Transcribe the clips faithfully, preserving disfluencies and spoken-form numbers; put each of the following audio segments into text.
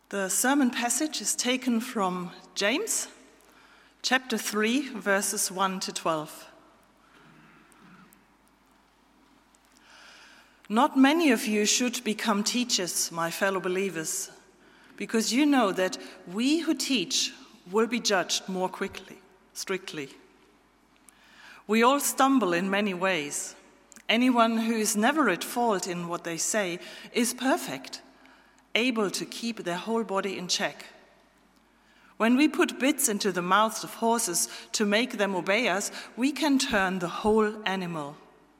The sermon passage is taken from James, chapter three, verses one to twelve. Not many of you should become teachers, my fellow believers, because you know that we who teach will be judged more quickly, strictly. We all stumble in many ways. Anyone who is never at fault in what they say is perfect, able to keep their whole body in check. When we put bits into the mouths of horses to make them obey us, we can turn the whole animal.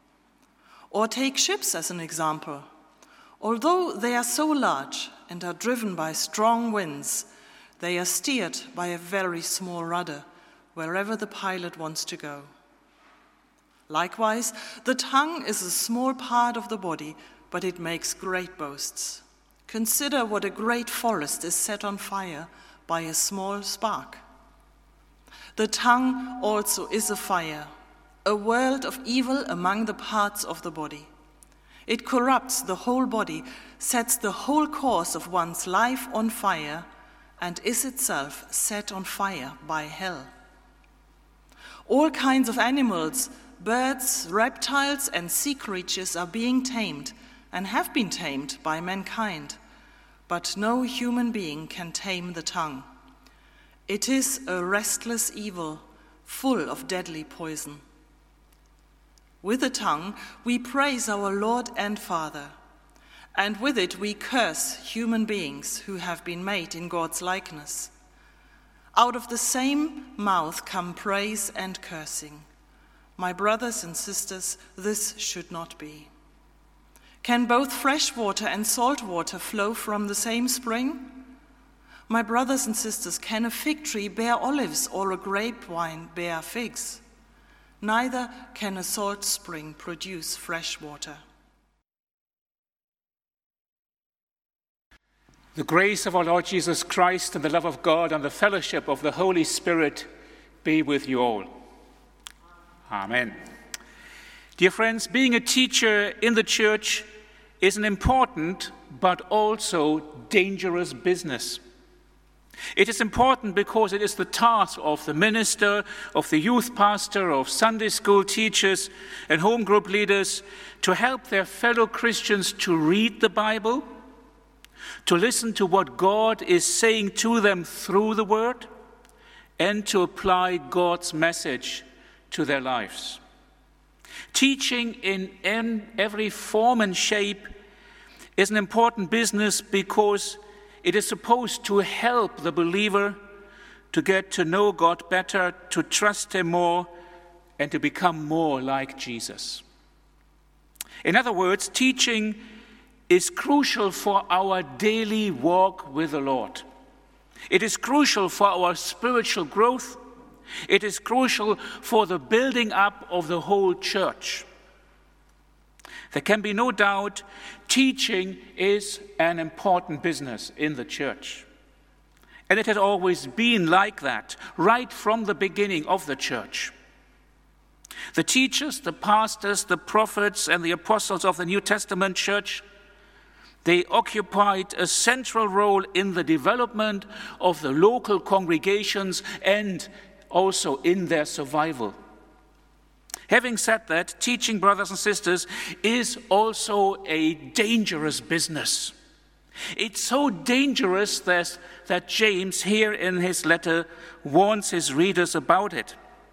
Or take ships as an example. Although they are so large and are driven by strong winds, they are steered by a very small rudder wherever the pilot wants to go. Likewise, the tongue is a small part of the body, but it makes great boasts. Consider what a great forest is set on fire by a small spark. The tongue also is a fire, a world of evil among the parts of the body. It corrupts the whole body, sets the whole course of one's life on fire, and is itself set on fire by hell. All kinds of animals, birds, reptiles, and sea creatures are being tamed and have been tamed by mankind, but no human being can tame the tongue. It is a restless evil, full of deadly poison. With the tongue we praise our Lord and Father, and with it we curse human beings who have been made in God's likeness. Out of the same mouth come praise and cursing. My brothers and sisters, this should not be. Can both fresh water and salt water flow from the same spring? My brothers and sisters, can a fig tree bear olives or a grapevine bear figs? Neither can a salt spring produce fresh water. The grace of our Lord Jesus Christ and the love of God and the fellowship of the Holy Spirit be with you all. Amen. Dear friends, being a teacher in the church is an important but also dangerous business. It is important because it is the task of the minister, of the youth pastor, of Sunday school teachers and home group leaders to help their fellow Christians to read the Bible, to listen to what God is saying to them through the Word, and to apply God's message to their lives. Teaching in every form and shape is an important business because it is supposed to help the believer to get to know God better, to trust Him more, and to become more like Jesus. In other words, teaching is crucial for our daily walk with the Lord. It is crucial for our spiritual growth. It is crucial for the building up of the whole church. There can be no doubt teaching is an important business in the church. And it has always been like that, right from the beginning of the church. The teachers, the pastors, the prophets, and the apostles of the New Testament church, they occupied a central role in the development of the local congregations and also in their survival. Having said that, teaching, brothers and sisters, is also a dangerous business. It's so dangerous that, that James, here in his letter, warns his readers about it.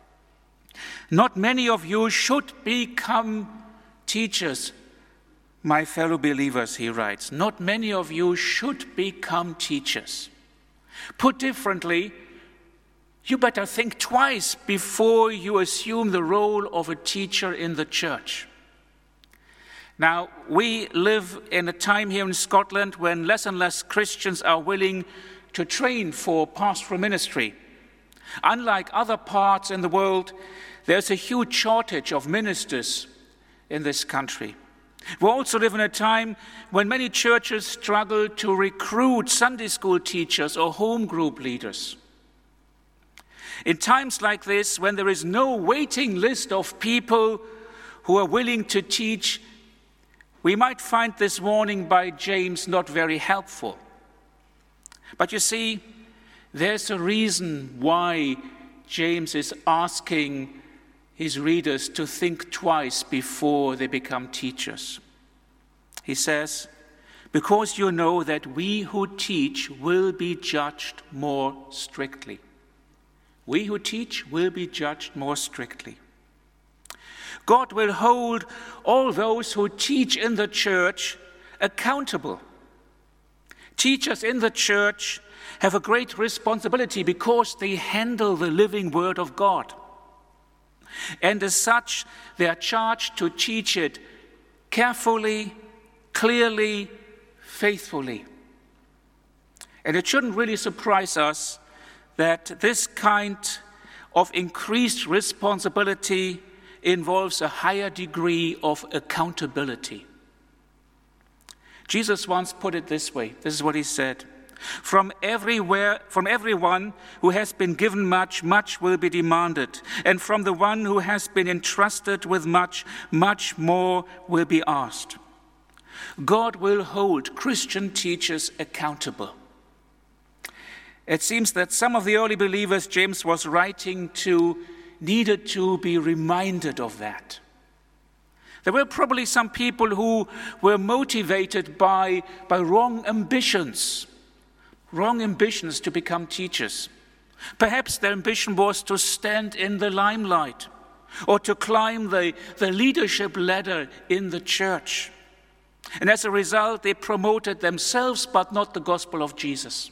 Not many of you should become teachers, my fellow believers, he writes. Not many of you should become teachers. Put differently, you better think twice before you assume the role of a teacher in the church. Now, we live in a time here in Scotland when less and less Christians are willing to train for pastoral ministry. Unlike other parts in the world, there's a huge shortage of ministers in this country. We also live in a time when many churches struggle to recruit Sunday school teachers or home group leaders. In times like this, when there is no waiting list of people who are willing to teach, we might find this warning by James not very helpful. But you see, there's a reason why James is asking his readers to think twice before they become teachers. He says, because you know that we who teach will be judged more strictly. We who teach will be judged more strictly. God will hold all those who teach in the church accountable. Teachers in the church have a great responsibility because they handle the living word of God. And as such, they are charged to teach it carefully, clearly, faithfully. And it shouldn't really surprise us that this kind of increased responsibility involves a higher degree of accountability. Jesus once put it this way. This is what he said. From everywhere, from everyone who has been given much, much will be demanded. And from the one who has been entrusted with much, much more will be asked. God will hold Christian teachers accountable. It seems that some of the early believers James was writing to needed to be reminded of that. There were probably some people who were motivated by, by wrong ambitions, wrong ambitions to become teachers. Perhaps their ambition was to stand in the limelight or to climb the, the leadership ladder in the church. And as a result, they promoted themselves but not the gospel of Jesus.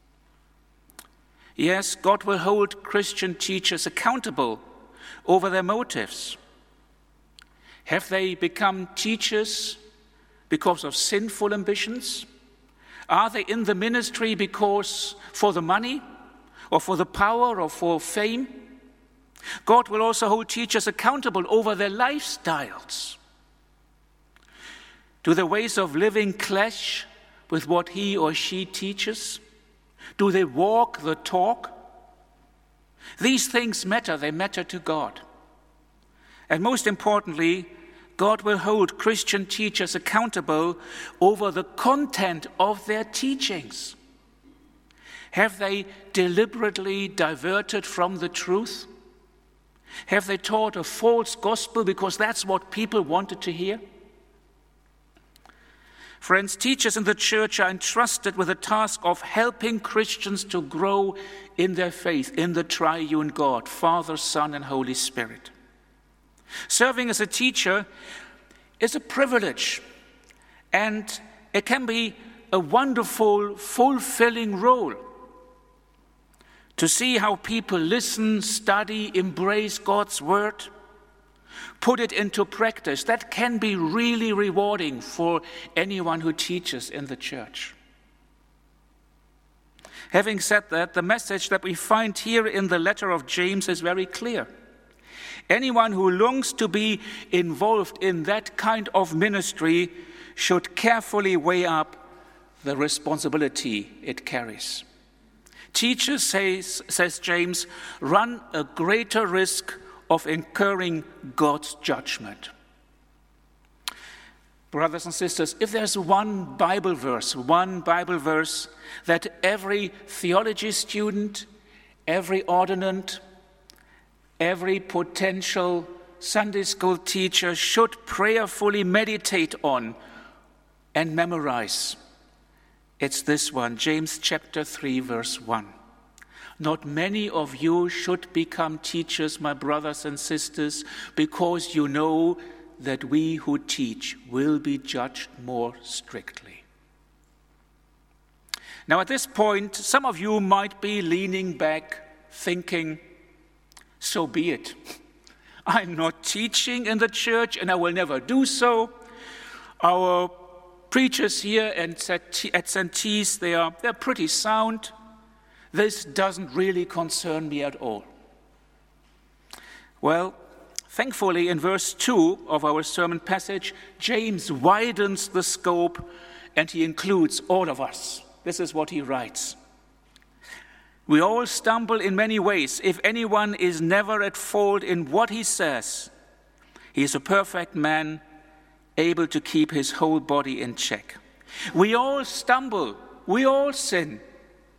Yes, God will hold Christian teachers accountable over their motives. Have they become teachers because of sinful ambitions? Are they in the ministry because for the money or for the power or for fame? God will also hold teachers accountable over their lifestyles. Do their ways of living clash with what he or she teaches? Do they walk the talk? These things matter. They matter to God. And most importantly, God will hold Christian teachers accountable over the content of their teachings. Have they deliberately diverted from the truth? Have they taught a false gospel because that's what people wanted to hear? Friends, teachers in the church are entrusted with the task of helping Christians to grow in their faith in the triune God, Father, Son, and Holy Spirit. Serving as a teacher is a privilege, and it can be a wonderful, fulfilling role. To see how people listen, study, embrace God's word, put it into practice, that can be really rewarding for anyone who teaches in the church. Having said that, the message that we find here in the letter of James is very clear. Anyone who longs to be involved in that kind of ministry should carefully weigh up the responsibility it carries. Teachers, says, says James, run a greater risk of incurring God's judgment. Brothers and sisters, if there's one Bible verse, one Bible verse that every theology student, every ordinand, every potential Sunday school teacher should prayerfully meditate on and memorize, it's this one, James chapter three, verse one. Not many of you should become teachers, my brothers and sisters, because you know that we who teach will be judged more strictly. Now, at this point, some of you might be leaning back, thinking, so be it. I'm not teaching in the church, and I will never do so. Our preachers here at Saint Thies, they are they're pretty sound. This doesn't really concern me at all. Well, thankfully, in verse two of our sermon passage, James widens the scope and he includes all of us. This is what he writes. We all stumble in many ways. If anyone is never at fault in what he says, he is a perfect man, able to keep his whole body in check. We all stumble. We all sin.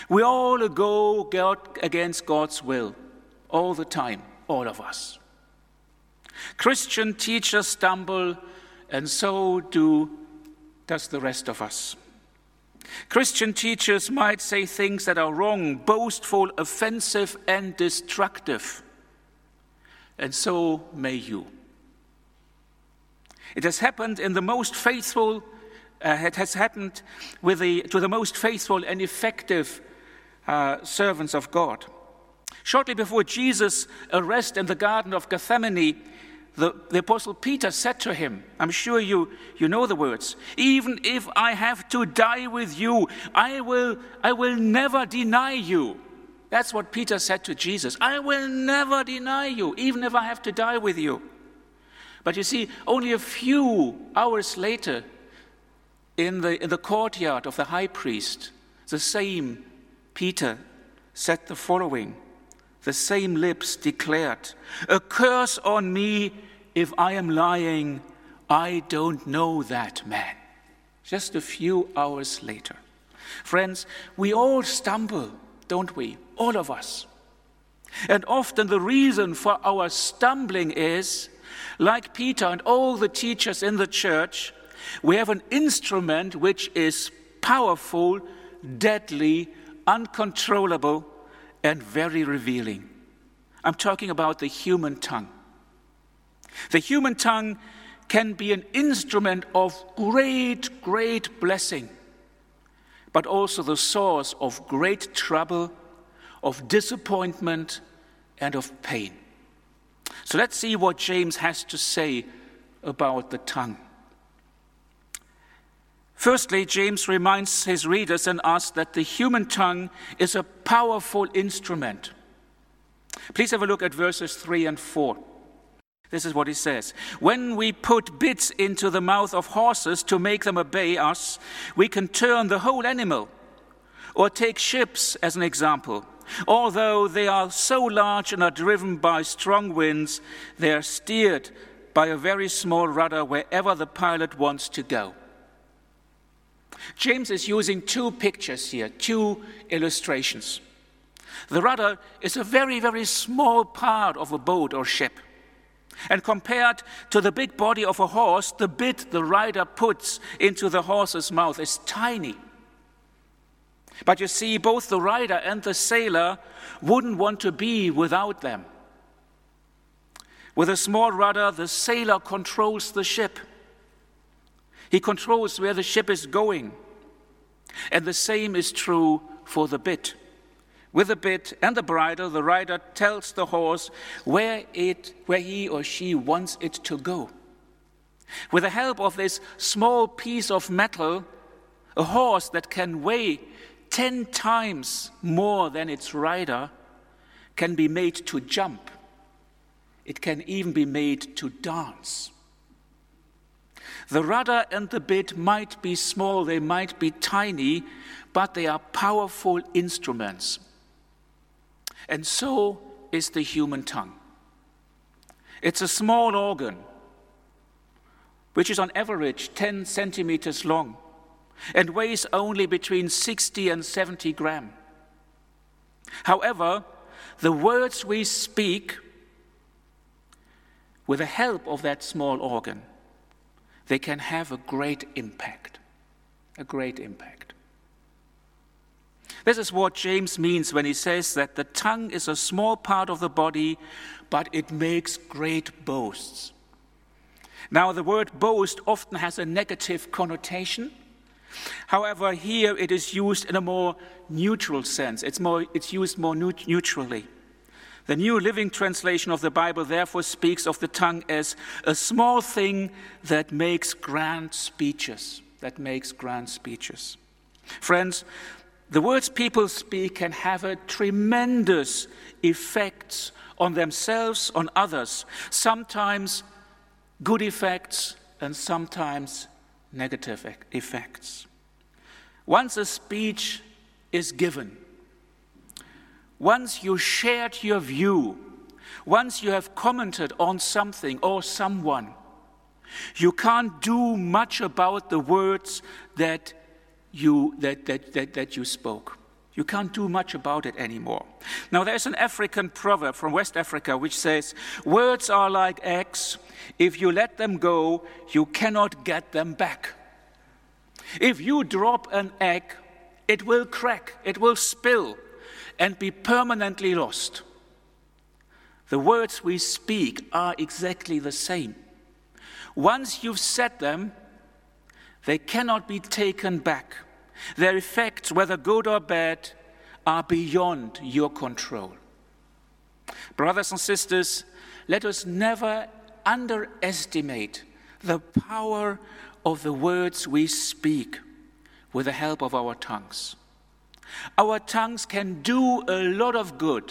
We all go God against God's will all the time, all of us. Christian teachers stumble, and so do does the rest of us. Christian teachers might say things that are wrong, boastful, offensive, and destructive. And so may you. It has happened in the most faithful, uh, it has happened with the, to the most faithful and effective uh, servants of God. Shortly before Jesus' arrest in the Garden of Gethsemane, The, the Apostle Peter said to him, I'm sure you, you know the words, even if I have to die with you, I will, I will never deny you. That's what Peter said to Jesus. I will never deny you, even if I have to die with you. But you see, only a few hours later, in the, in the courtyard of the high priest, the same Peter said the following. The same lips declared, a curse on me if I am lying. I don't know that man. Just a few hours later. Friends, we all stumble, don't we? All of us. And often the reason for our stumbling is, like Peter and all the teachers in the church, we have an instrument which is powerful, deadly, uncontrollable, and very revealing. I'm talking about the human tongue. The human tongue can be an instrument of great, great blessing, but also the source of great trouble, of disappointment, and of pain. So let's see what James has to say about the tongue. Firstly, James reminds his readers and us that the human tongue is a powerful instrument. Please have a look at verses three and four. This is what he says. When we put bits into the mouth of horses to make them obey us, we can turn the whole animal. Or take ships as an example. Although they are so large and are driven by strong winds, they are steered by a very small rudder wherever the pilot wants to go. James is using two pictures here, two illustrations. The rudder is a very, very small part of a boat or ship. And compared to the big body of a horse, the bit the rider puts into the horse's mouth is tiny. But you see, both the rider and the sailor wouldn't want to be without them. With a small rudder, the sailor controls the ship. He controls where the ship is going. And the same is true for the bit. With the bit and the bridle, the rider tells the horse where it, where he or she wants it to go. With the help of this small piece of metal, a horse that can weigh ten times more than its rider can be made to jump. It can even be made to dance. The rudder and the bit might be small, they might be tiny, but they are powerful instruments. And so is the human tongue. It's a small organ, which is on average ten centimeters long and weighs only between sixty and seventy grams. However, the words we speak, with the help of that small organ, they can have a great impact, a great impact. This is what James means when he says that the tongue is a small part of the body, but it makes great boasts. Now, the word boast often has a negative connotation. However, here it is used in a more neutral sense. It's more, it's used more neutrally. The New Living Translation of the Bible therefore speaks of the tongue as a small thing that makes grand speeches, that makes grand speeches. Friends, the words people speak can have a tremendous effect on themselves, on others, sometimes good effects and sometimes negative effects. Once a speech is given, once you shared your view, once you have commented on something or someone, you can't do much about the words that you that that that, that you spoke. You can't do much about it anymore. Now, there's an African proverb from West Africa which says, words are like eggs. If you let them go, you cannot get them back. If you drop an egg, it will crack, it will spill, and be permanently lost. The words we speak are exactly the same. Once you've said them, they cannot be taken back. Their effects, whether good or bad, are beyond your control. Brothers and sisters, let us never underestimate the power of the words we speak with the help of our tongues. Our tongues can do a lot of good,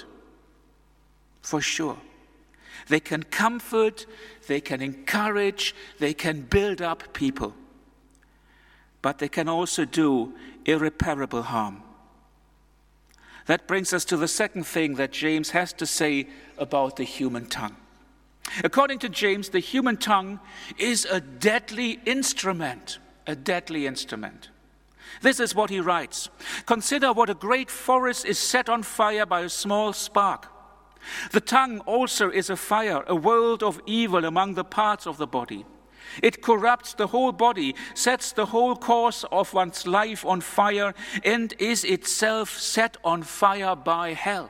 for sure. They can comfort, they can encourage, they can build up people. But they can also do irreparable harm. That brings us to the second thing that James has to say about the human tongue. According to James, the human tongue is a deadly instrument, a deadly instrument. This is what he writes. Consider what a great forest is set on fire by a small spark. The tongue also is a fire, a world of evil among the parts of the body. It corrupts the whole body, sets the whole course of one's life on fire, and is itself set on fire by hell.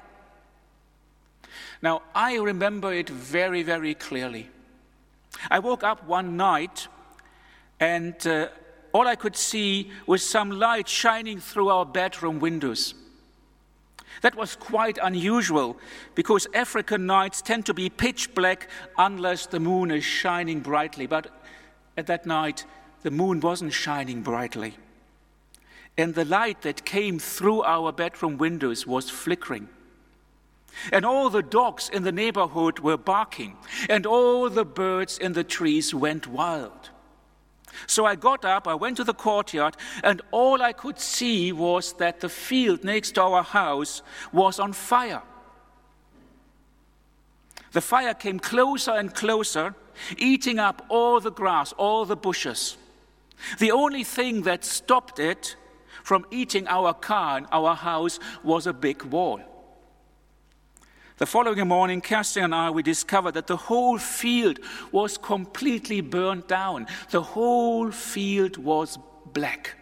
Now, I remember it very, very clearly. I woke up one night, and uh, all I could see was some light shining through our bedroom windows. That was quite unusual, because African nights tend to be pitch black unless the moon is shining brightly. But at that night, the moon wasn't shining brightly. And the light that came through our bedroom windows was flickering. And all the dogs in the neighborhood were barking, and all the birds in the trees went wild. So I got up, I went to the courtyard, and all I could see was that the field next to our house was on fire. The fire came closer and closer, eating up all the grass, all the bushes. The only thing that stopped it from eating our car and our house was a big wall. The following morning, Kerstin and I, we discovered that the whole field was completely burned down. The whole field was black.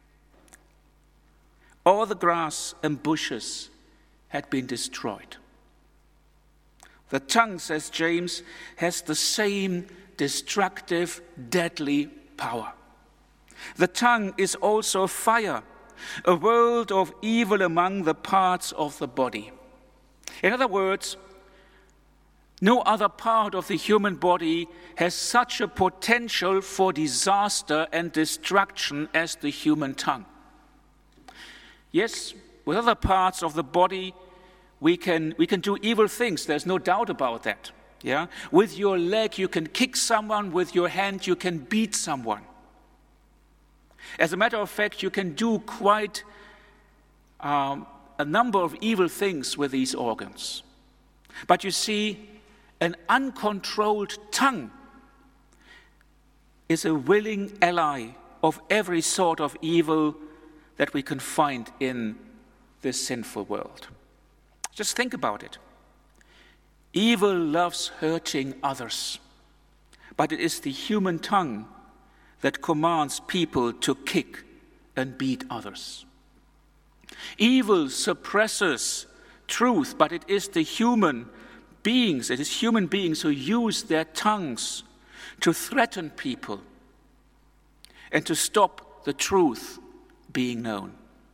All the grass and bushes had been destroyed. The tongue, says James, has the same destructive, deadly power. The tongue is also fire, a world of evil among the parts of the body. In other words, no other part of the human body has such a potential for disaster and destruction as the human tongue. Yes, with other parts of the body, we can we can do evil things. There's no doubt about that. Yeah, with your leg, you can kick someone. With your hand, you can beat someone. As a matter of fact, you can do quite um, a number of evil things with these organs. But you see, an uncontrolled tongue is a willing ally of every sort of evil that we can find in this sinful world. Just think about it. Evil loves hurting others, but it is the human tongue that commands people to kick and beat others. Evil suppresses truth, but it is the human beings, it is human beings who use their tongues to threaten people and to stop the truth being known.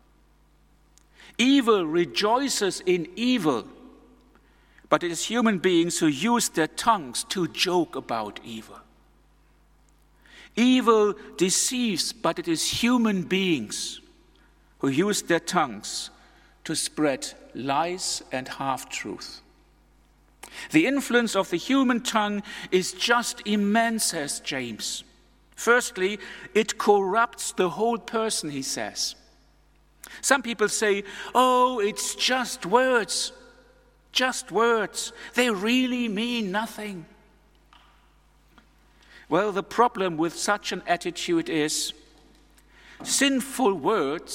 Evil rejoices in evil, but it is human beings who use their tongues to joke about evil. Evil deceives, but it is human beings who use their tongues to spread lies and half-truth. The influence of the human tongue is just immense, says James. Firstly, it corrupts the whole person, he says. Some people say, oh, it's just words, just words. They really mean nothing. Well, the problem with such an attitude is sinful words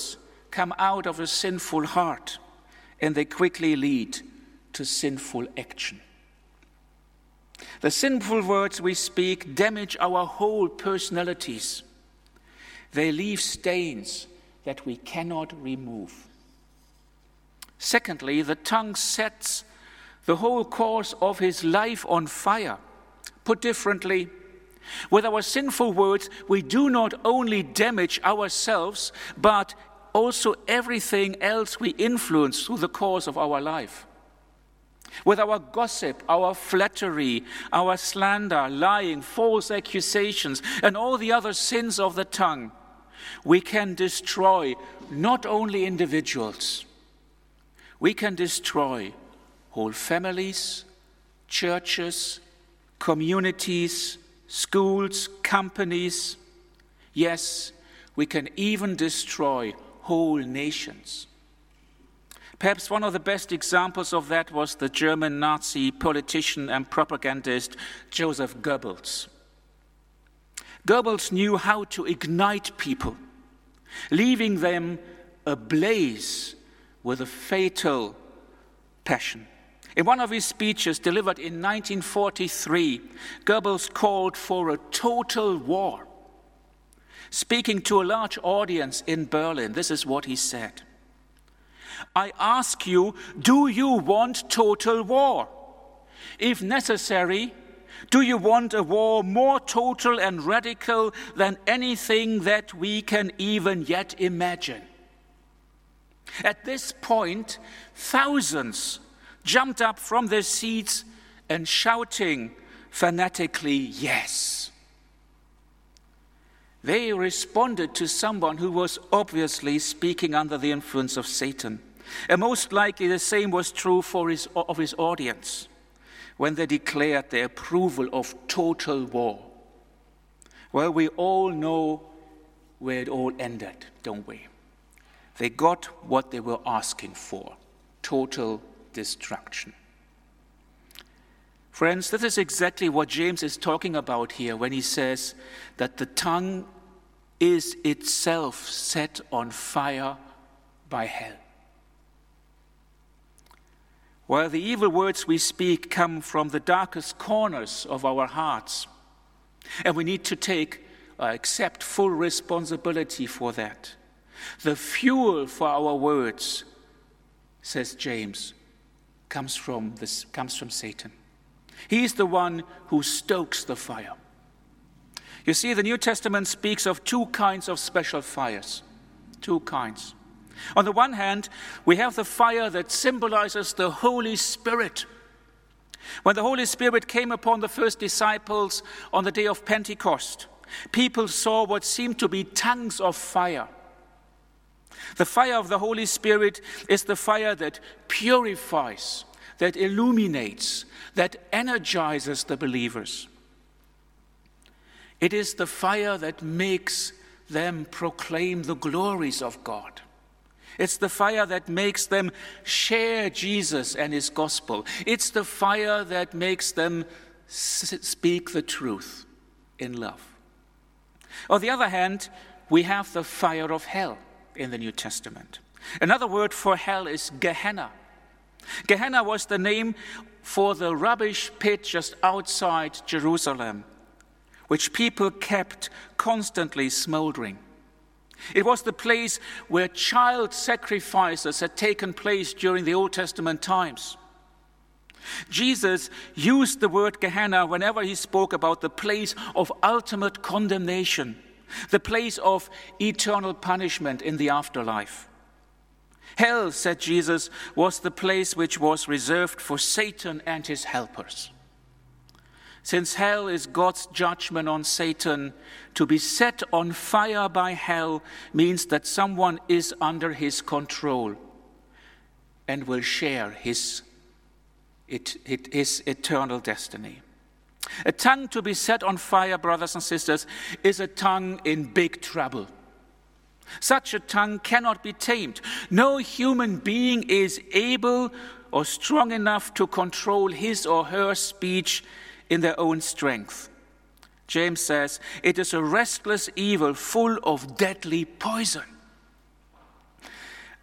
come out of a sinful heart, and they quickly lead to sinful action. The sinful words we speak damage our whole personalities. They leave stains that we cannot remove. Secondly, the tongue sets the whole course of his life on fire. Put differently, with our sinful words, we do not only damage ourselves, but also everything else we influence through the course of our life. With our gossip, our flattery, our slander, lying, false accusations, and all the other sins of the tongue, we can destroy not only individuals, we can destroy whole families, churches, communities, schools, companies. Yes, we can even destroy whole nations. Perhaps one of the best examples of that was the German Nazi politician and propagandist Joseph Goebbels. Goebbels knew how to ignite people, leaving them ablaze with a fatal passion. In one of his speeches delivered in nineteen forty-three, Goebbels called for a total war. Speaking to a large audience in Berlin, this is what he said. I ask you, do you want total war? If necessary, do you want a war more total and radical than anything that we can even yet imagine? At this point, thousands jumped up from their seats and shouting fanatically, yes. They responded to someone who was obviously speaking under the influence of Satan. And most likely the same was true for his, of his audience when they declared their approval of total war. Well, we all know where it all ended, don't we? They got what they were asking for, total destruction. Friends, this is exactly what James is talking about here when he says that the tongue is itself set on fire by hell. While the evil words we speak come from the darkest corners of our hearts, and we need to take, uh, accept full responsibility for that. The fuel for our words, says James, comes from this, comes from Satan. He is the one who stokes the fire. You see, the New Testament speaks of two kinds of special fires. Two kinds. On the one hand, we have the fire that symbolizes the Holy Spirit. When the Holy Spirit came upon the first disciples on the day of Pentecost, people saw what seemed to be tongues of fire. The fire of the Holy Spirit is the fire that purifies, that illuminates, that energizes the believers. It is the fire that makes them proclaim the glories of God. It's the fire that makes them share Jesus and his gospel. It's the fire that makes them speak the truth in love. On the other hand, we have the fire of hell in the New Testament. Another word for hell is Gehenna. Gehenna was the name for the rubbish pit just outside Jerusalem, which people kept constantly smoldering. It was the place where child sacrifices had taken place during the Old Testament times. Jesus used the word Gehenna whenever he spoke about the place of ultimate condemnation, the place of eternal punishment in the afterlife. Hell, said Jesus, was the place which was reserved for Satan and his helpers. Since hell is God's judgment on Satan, to be set on fire by hell means that someone is under his control and will share his, it, it, his eternal destiny. A tongue to be set on fire, brothers and sisters, is a tongue in big trouble. Such a tongue cannot be tamed. No human being is able or strong enough to control his or her speech in their own strength. James says, it is a restless evil full of deadly poison.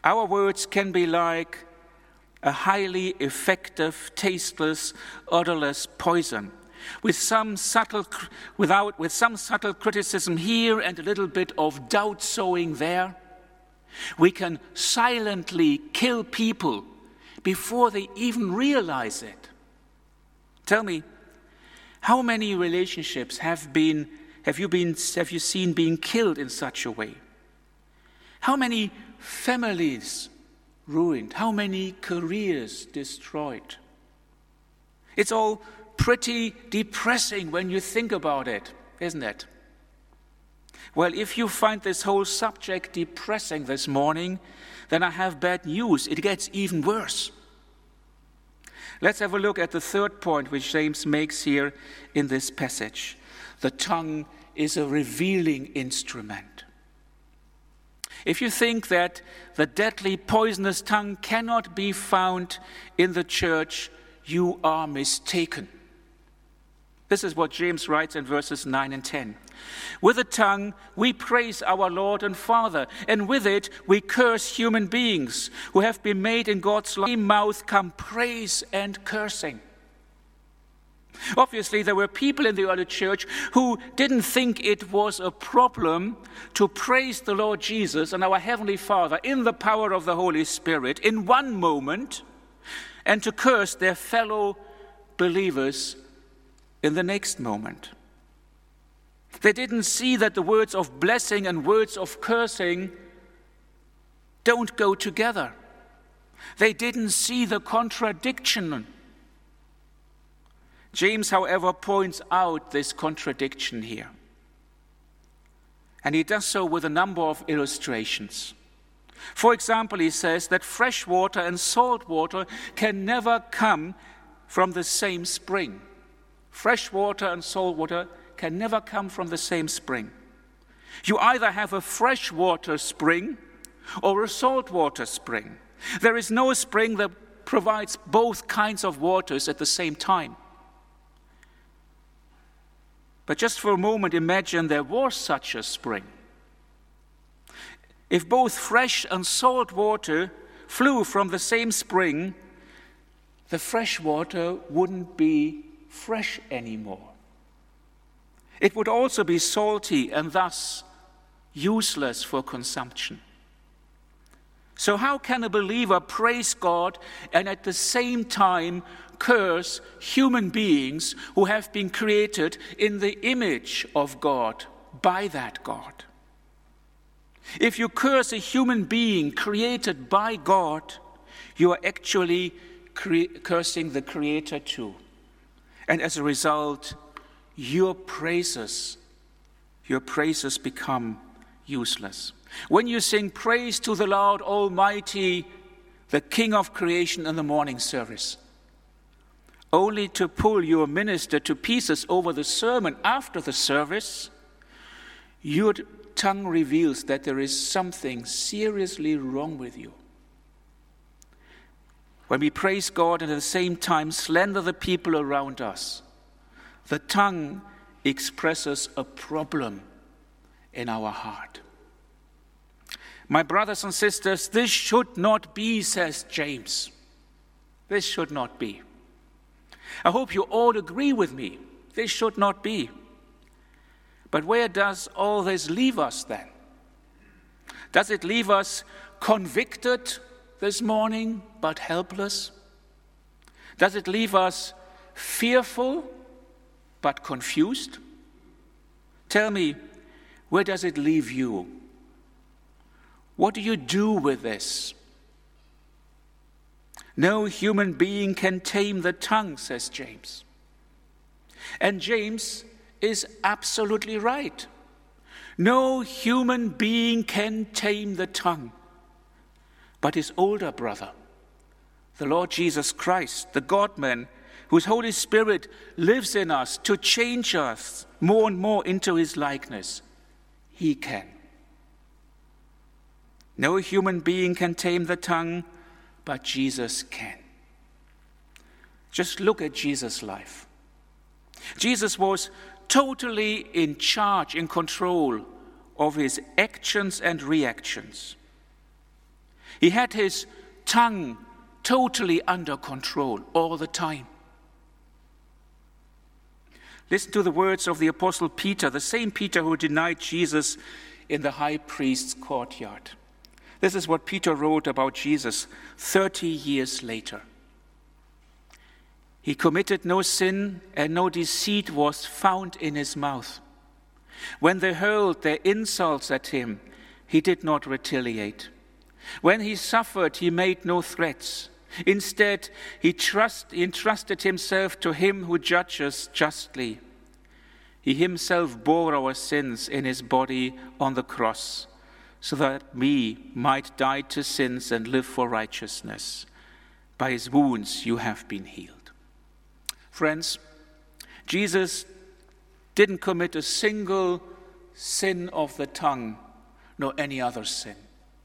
Our words can be like a highly effective, tasteless, odorless poison, with some subtle, without, with some subtle criticism here and a little bit of doubt sowing there. We can silently kill people before they even realize it. Tell me, how many relationships have been have you been have you seen being killed in such a way? How many families ruined? How many careers destroyed? It's all pretty depressing when you think about it, isn't it? Well, if you find this whole subject depressing this morning, then I have bad news. It gets even worse. Let's have a look at the third point which James makes here in this passage. The tongue is a revealing instrument. If you think that the deadly poisonous tongue cannot be found in the church, you are mistaken. This is what James writes in verses nine and ten. With the tongue we praise our Lord and Father, and with it we curse human beings who have been made in God's mouth come praise and cursing. Obviously, there were people in the early church who didn't think it was a problem to praise the Lord Jesus and our Heavenly Father in the power of the Holy Spirit in one moment, and to curse their fellow believers in the next moment. They didn't see that the words of blessing and words of cursing don't go together. They didn't see the contradiction. James, however, points out this contradiction here. And he does so with a number of illustrations. For example, he says that fresh water and salt water can never come from the same spring. Fresh water and salt water can never come from the same spring. You either have a fresh water spring or a salt water spring. There is no spring that provides both kinds of waters at the same time. But just for a moment, imagine there was such a spring. If both fresh and salt water flew from the same spring, the fresh water wouldn't be fresh anymore. It would also be salty and thus useless for consumption. So how can a believer praise God and at the same time curse human beings who have been created in the image of God by that God? If you curse a human being created by God, you are actually cre- cursing the Creator too. And as a result, your praises, your praises become useless. When you sing praise to the Lord Almighty, the King of creation in the morning service, only to pull your minister to pieces over the sermon after the service, your tongue reveals that there is something seriously wrong with you. When we praise God and at the same time slander the people around us, the tongue expresses a problem in our heart. My brothers and sisters, this should not be, says James. This should not be. I hope you all agree with me. This should not be. But where does all this leave us then? Does it leave us convicted this morning but helpless? Does it leave us fearful but confused? Tell me, where does it leave you? What do you do with this? No human being can tame the tongue, says James. And James is absolutely right. No human being can tame the tongue. But his older brother, the Lord Jesus Christ, the God-man, whose Holy Spirit lives in us to change us more and more into his likeness, he can. No human being can tame the tongue, but Jesus can. Just look at Jesus' life. Jesus was totally in charge, in control of his actions and reactions. He had his tongue totally under control all the time. Listen to the words of the Apostle Peter, the same Peter who denied Jesus in the high priest's courtyard. This is what Peter wrote about Jesus thirty years later. He committed no sin, and no deceit was found in his mouth. When they hurled their insults at him, he did not retaliate. When he suffered, he made no threats. Instead, he, trust, he entrusted himself to him who judges justly. He himself bore our sins in his body on the cross, so that we might die to sins and live for righteousness. By his wounds you have been healed. Friends, Jesus didn't commit a single sin of the tongue, nor any other sin.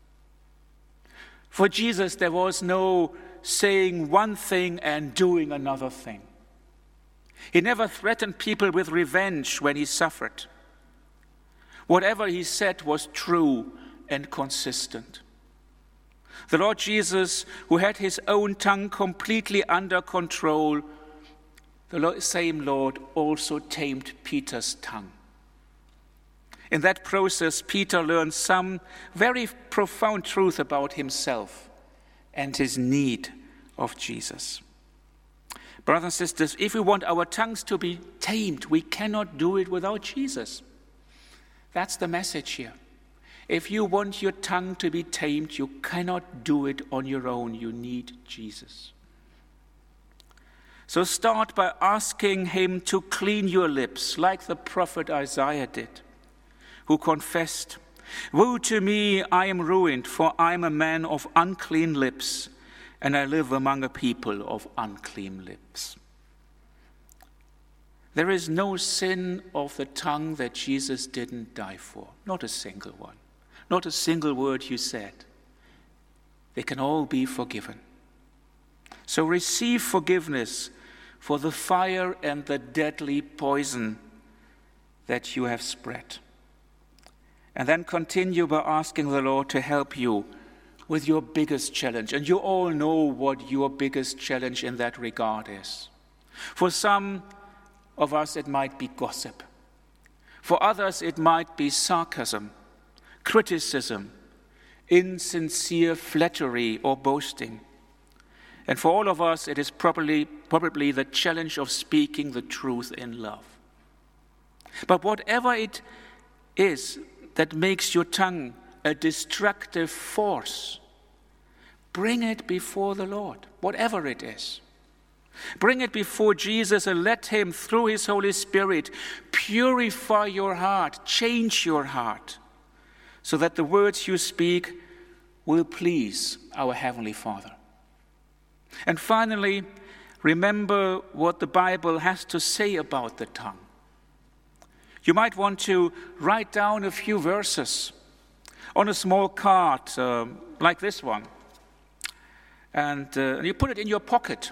For Jesus, there was no saying one thing and doing another thing. He never threatened people with revenge when he suffered. Whatever he said was true and consistent. The Lord Jesus, who had his own tongue completely under control, the same Lord also tamed Peter's tongue. In that process, Peter learned some very profound truth about himself and his need of Jesus. Brothers and sisters, if we want our tongues to be tamed, we cannot do it without Jesus. That's the message here. If you want your tongue to be tamed, you cannot do it on your own. You need Jesus. So start by asking him to clean your lips, like the prophet Isaiah did, who confessed, "Woe to me, I am ruined, for I am a man of unclean lips, and I live among a people of unclean lips." There is no sin of the tongue that Jesus didn't die for, not a single one, not a single word you said. They can all be forgiven. So receive forgiveness for the fire and the deadly poison that you have spread. And then continue by asking the Lord to help you with your biggest challenge. And you all know what your biggest challenge in that regard is. For some of us, it might be gossip. For others, it might be sarcasm, criticism, insincere flattery or boasting. And for all of us, it is probably, probably the challenge of speaking the truth in love. But whatever it is that makes your tongue a destructive force, bring it before the Lord, whatever it is. Bring it before Jesus and let him, through his Holy Spirit, purify your heart, change your heart, so that the words you speak will please our Heavenly Father. And finally, remember what the Bible has to say about the tongue. You might want to write down a few verses on a small card, uh, like this one, and uh, you put it in your pocket.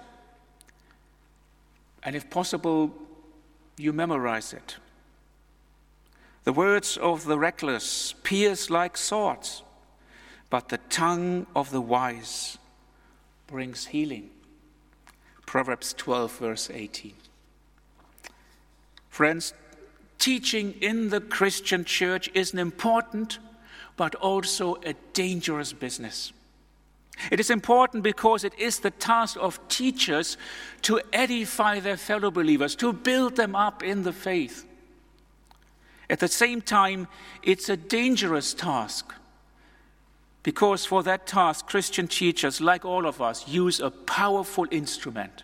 And if possible, you memorize it. The words of the reckless pierce like swords, but the tongue of the wise brings healing. Proverbs twelve, verse eighteen. Friends, teaching in the Christian church is an important but also a dangerous business. It is important because it is the task of teachers to edify their fellow believers, to build them up in the faith. At the same time, it's a dangerous task because for that task, Christian teachers, like all of us, use a powerful instrument.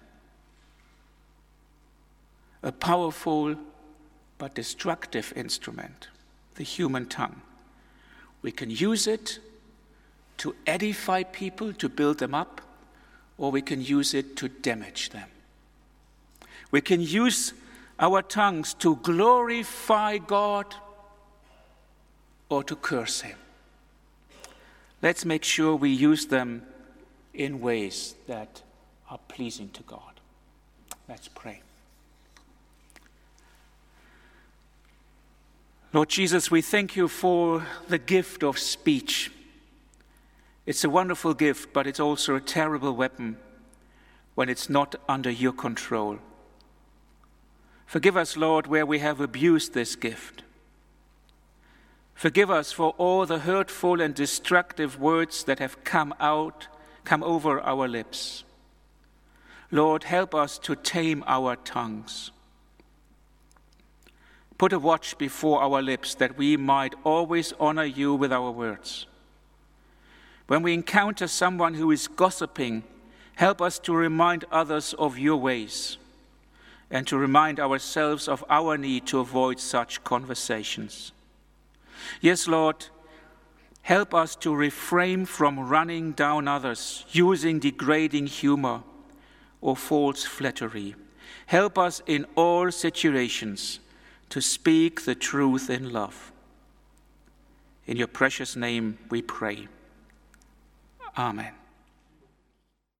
A powerful but destructive instrument, the human tongue. We can use it to edify people, to build them up, or we can use it to damage them. We can use our tongues to glorify God or to curse him. Let's make sure we use them in ways that are pleasing to God. Let's pray. Lord Jesus, we thank you for the gift of speech. It's a wonderful gift, but it's also a terrible weapon when it's not under your control. Forgive us, Lord, where we have abused this gift. Forgive us for all the hurtful and destructive words that have come out, come over our lips. Lord, help us to tame our tongues. Put a watch before our lips that we might always honor you with our words. When we encounter someone who is gossiping, help us to remind others of your ways and to remind ourselves of our need to avoid such conversations. Yes, Lord, help us to refrain from running down others, using degrading humor or false flattery. Help us in all situations to speak the truth in love. In your precious name we pray. Amen.